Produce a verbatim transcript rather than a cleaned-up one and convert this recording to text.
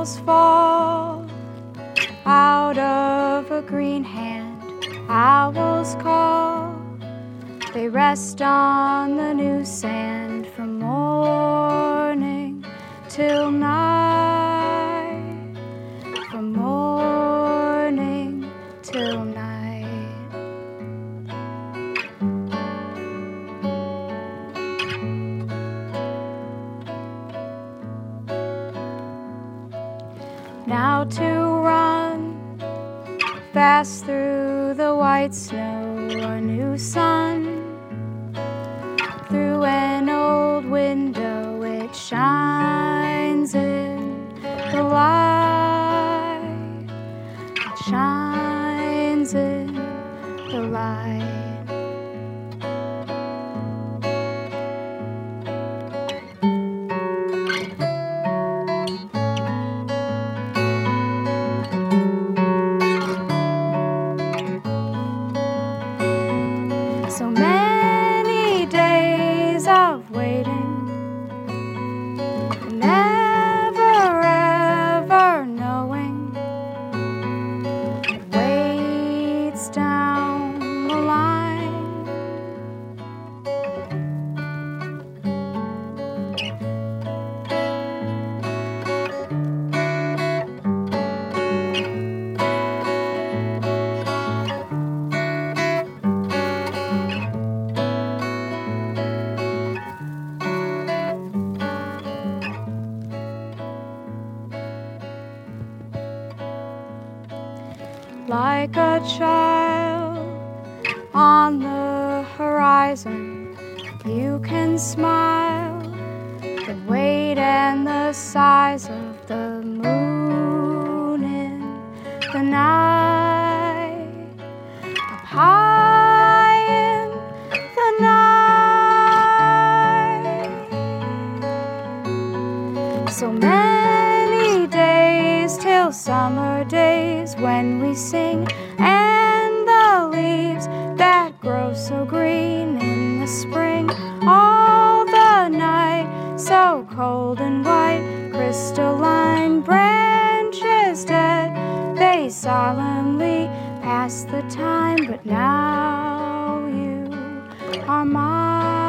petals fall out of a green hand, owls call. They rest on the new sand from morning till night, from morning till night. Now to run fast through the white snow, a new sun. Through an old window it shines in the light. It shines in the light. So many days of waiting, never ever knowing it waits down the line. Like a child on the horizon, you can smile. The weight and the size of the moon in the night, up high in the night. So many days till summer days when we sing, and the leaves that grow so green in the spring. All the night so cold and white, crystalline branches dead, they solemnly pass the time. But now you are mine.